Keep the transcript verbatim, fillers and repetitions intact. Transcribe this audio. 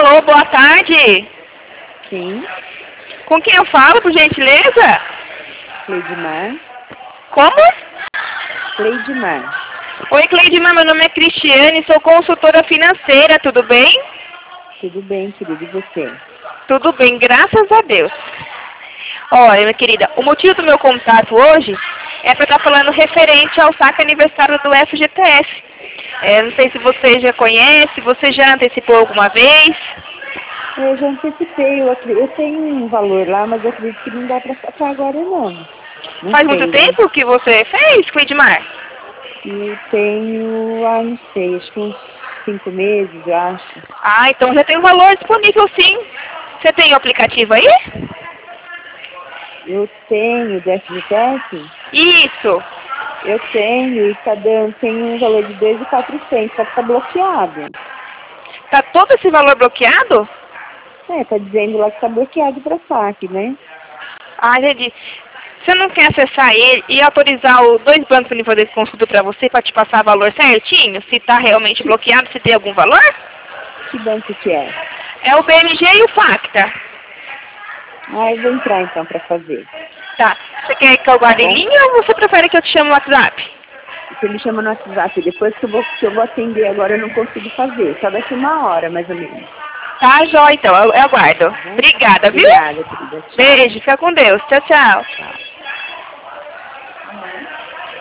Alô, boa tarde. Sim. Com quem eu falo, por gentileza? Cleidmar. Como? Cleidmar. Oi, Cleidmar, meu nome é Cristiane, sou consultora financeira, tudo bem? Tudo bem, querido, e você? Tudo bem, graças a Deus. Olha, minha querida, o motivo do meu contato hoje é para estar falando referente ao saque aniversário do F G T S. É, não sei se você já conhece, você já antecipou alguma vez? Eu já antecipei, eu, acre- eu tenho um valor lá, mas eu acredito que não dá para sacar agora não. Não Faz sei, muito né? tempo que você fez, Cleidmar? E tenho, ah, não sei, acho que uns cinco meses, eu acho. Ah, então já tem um valor disponível sim. Você tem o aplicativo aí? Eu tenho do F G T S? Isso. Eu tenho e tá dando, tem um valor de dois mil e quatrocentos, só que tá bloqueado. Tá todo esse valor bloqueado? É, tá dizendo lá que tá bloqueado para saque, né? Ah, entendi. Você não quer acessar ele e autorizar os dois bancos para fazer esse consulta para você, para te passar o valor certinho? Se está realmente Que, bloqueado, se tem algum valor? que banco que é? É o B M G e o Facta. Ah, eu vou entrar então para fazer. Tá. Você quer que eu Tá guarde em bom? linha ou você prefere que eu te chame no WhatsApp? Você me chama no WhatsApp, depois que eu vou, que eu vou atender agora eu não consigo fazer, só daqui uma hora mais ou menos. Tá, jóia, então. Eu, eu aguardo. Tá bom? Obrigada, viu? Obrigada, querida. Tchau. Beijo. Fica com Deus. Tchau, tchau. Tchau.